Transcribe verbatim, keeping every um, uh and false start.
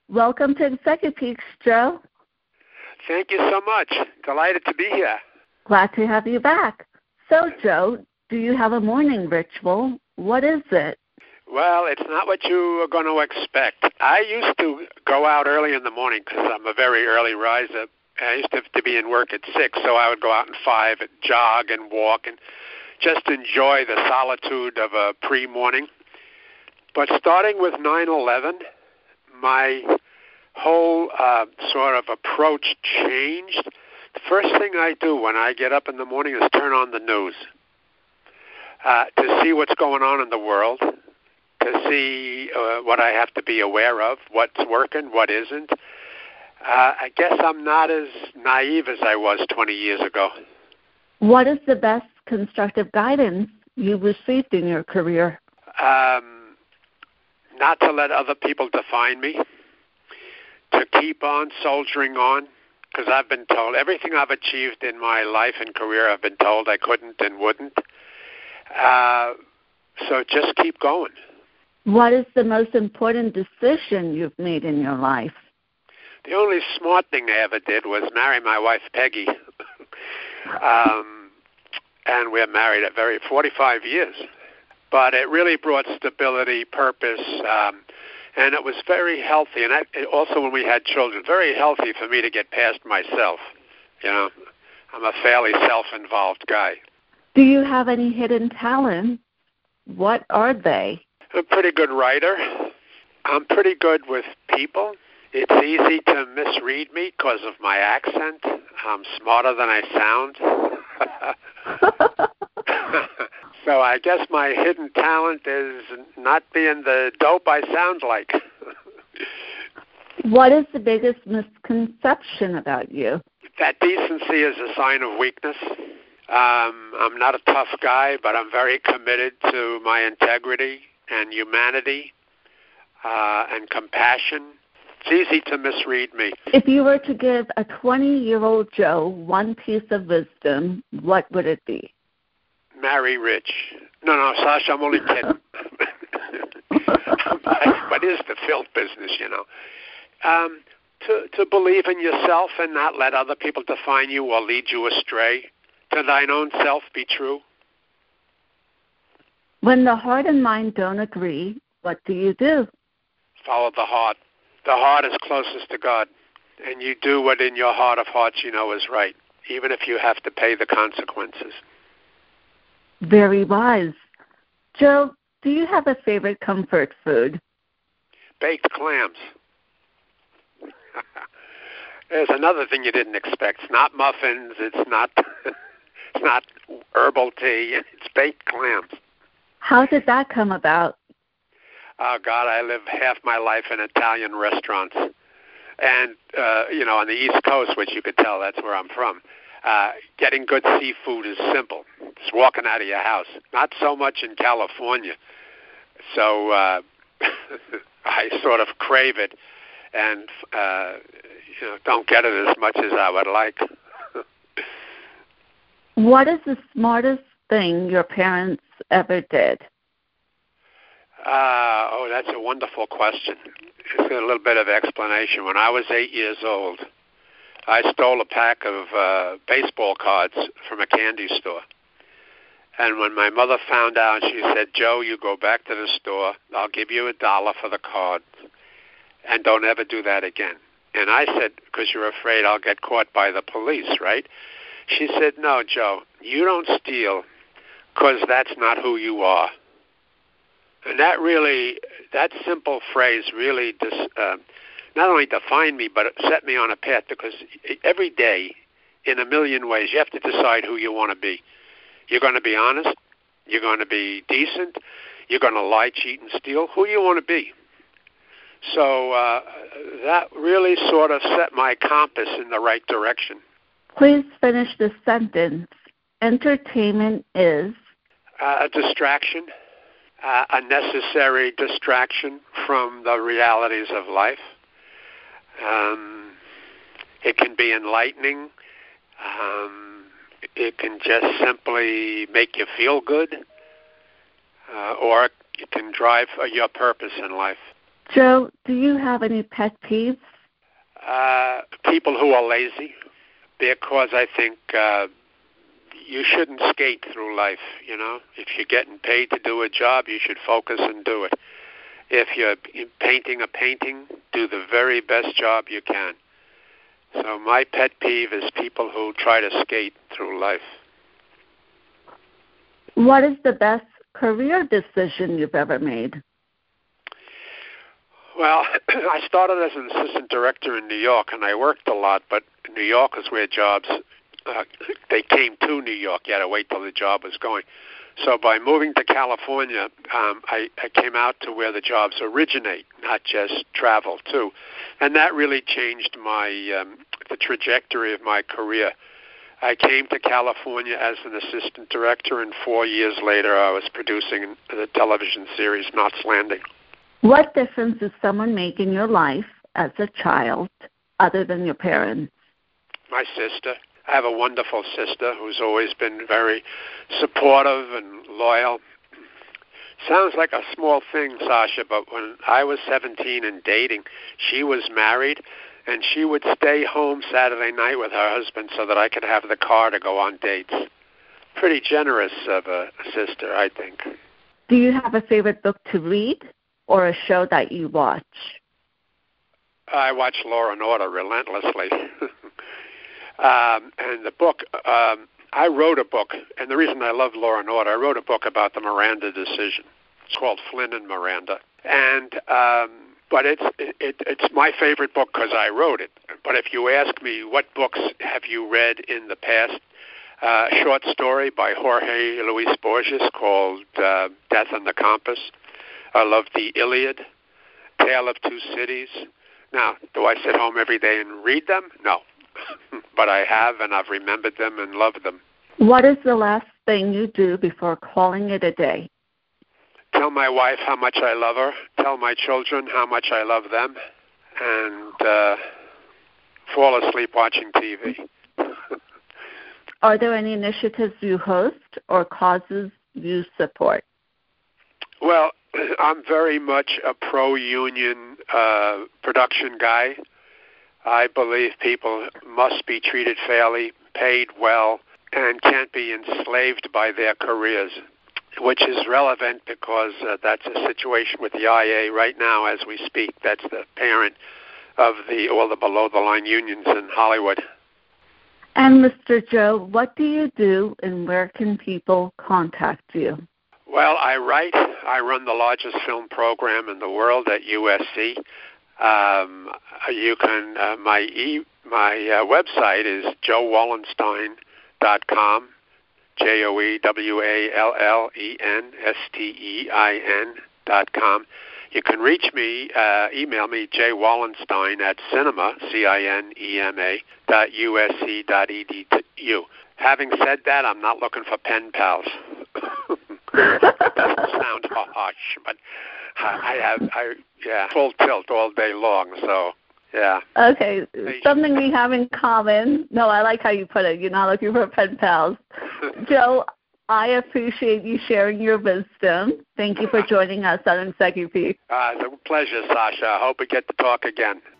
Welcome to Executive, Joe. Thank you so much. Delighted to be here. Glad to have you back. So, Joe, do you have a morning ritual? What is it? Well, it's not what you are going to expect. I used to go out early in the morning because I'm a very early riser. I used to have to be in work at six, so I would go out at five and jog and walk and just enjoy the solitude of a pre-morning. But starting with nine eleven, my whole uh, sort of approach changed. The first thing I do when I get up in the morning is turn on the news uh, to see what's going on in the world, to see uh, what I have to be aware of, what's working, what isn't. Uh, I guess I'm not as naive as I was twenty years ago. What is the best constructive guidance you've received in your career? Um, not to let other people define me, to keep on soldiering on, because I've been told everything I've achieved in my life and career, I've been told I couldn't and wouldn't. Uh, so just keep going. What is the most important decision you've made in your life? The only smart thing I ever did was marry my wife, Peggy. um, and we're married at very forty-five years. But it really brought stability, purpose, um, and it was very healthy. And I, also when we had children, very healthy for me to get past myself. You know, I'm a fairly self-involved guy. Do you have any hidden talents? What are they? I'm a pretty good writer. I'm pretty good with people. It's easy to misread me because of my accent. I'm smarter than I sound. So I guess my hidden talent is not being the dope I sound like. What is the biggest misconception about you? That decency is a sign of weakness. Um, I'm not a tough guy, but I'm very committed to my integrity and humanity uh, and compassion. It's easy to misread me. If you were to give a twenty-year-old Joe one piece of wisdom, what would it be? Marry rich. No, no, Sasha, I'm only kidding. What is the filth business, you know? Um, to, to believe in yourself and not let other people define you or lead you astray. To thine own self be true. When the heart and mind don't agree, what do you do? Follow the heart. The heart is closest to God, and you do what in your heart of hearts you know is right, even if you have to pay the consequences. Very wise. Joe, do you have a favorite comfort food? Baked clams. There's another thing you didn't expect. It's not muffins. It's not. It's not herbal tea. It's baked clams. How did that come about? Oh, God, I live half my life in Italian restaurants. And, uh, you know, on the East Coast, which you could tell that's where I'm from, uh, getting good seafood is simple. Just walking out of your house. Not so much in California. So uh, I sort of crave it and, uh, you know, don't get it as much as I would like. What is the smartest thing your parents ever did? Uh, oh, that's a wonderful question. It's a little bit of explanation. When I was eight years old, I stole a pack of uh, baseball cards from a candy store. And when my mother found out, she said, Joe, you go back to the store. I'll give you a dollar for the card, and don't ever do that again. And I said, because you're afraid I'll get caught by the police, right? She said, no, Joe, you don't steal because that's not who you are. And that really, that simple phrase really dis, uh, not only defined me, but it set me on a path, because every day, in a million ways, you have to decide who you want to be. You're going to be honest. You're going to be decent. You're going to lie, cheat, and steal. Who do you want to be? So uh, that really sort of set my compass in the right direction. Please finish the sentence. Entertainment is? Uh, a distraction. Uh, a necessary distraction from the realities of life. Um, it can be enlightening. Um, it can just simply make you feel good, uh, or it can drive uh, your purpose in life. Joe, do you have any pet peeves? Uh, people who are lazy, because I think uh, you shouldn't skate through life, you know. If you're getting paid to do a job, you should focus and do it. If you're painting a painting, do the very best job you can. So my pet peeve is people who try to skate through life. What is the best career decision you've ever made? Well, I started as an assistant director in New York, and I worked a lot, but New York is where jobs, uh, they came to New York. You had to wait till the job was going. So by moving to California, um, I, I came out to where the jobs originate, not just travel too. And that really changed my um, the trajectory of my career. I came to California as an assistant director, and four years later I was producing the television series Knots Landing. What difference does someone make in your life as a child other than your parents? My sister. I have a wonderful sister who's always been very supportive and loyal. Sounds like a small thing, Sasha, but when I was seventeen and dating, she was married, and she would stay home Saturday night with her husband so that I could have the car to go on dates. Pretty generous of a sister, I think. Do you have a favorite book to read or a show that you watch? I watch Law and Order relentlessly. Um, and the book, um, I wrote a book, and the reason I love Law and Order, I wrote a book about the Miranda decision. It's called Flynn and Miranda. And, um, but it's, it, it's my favorite book because I wrote it. But if you ask me what books have you read in the past, uh, a short story by Jorge Luis Borges called uh, Death on the Compass. I love the Iliad, Tale of Two Cities. Now, do I sit home every day and read them? No. But I have, and I've remembered them and loved them. What is the last thing you do before calling it a day? Tell my wife how much I love her, tell my children how much I love them, and uh, fall asleep watching T V. Are there any initiatives you host or causes you support? Well, I'm very much a pro-union uh, production guy. I believe people must be treated fairly, paid well, and can't be enslaved by their careers, which is relevant because uh, that's a situation with the I A right now as we speak. That's the parent of the all the below-the-line unions in Hollywood. And Mister Joe, what do you do and where can people contact you? Well, I write. I run the largest film program in the world at U S C. Um, you can, uh, my e, my uh, website is joe wallenstein dot com, J O E W A L L E N S T E I N dot com. You can reach me, uh, email me, jwallenstein at cinema, C I N E M A, dot U S C dot E D U. Having said that, I'm not looking for pen pals. It doesn't sound harsh, but I have, I yeah, full tilt all day long, so, yeah. Okay, something we have in common. No, I like how you put it. You're not looking for pen pals. Joe, I appreciate you sharing your wisdom. Thank you for joining us on Encyclopedia. Uh, it's a pleasure, Sasha. I hope we get to talk again.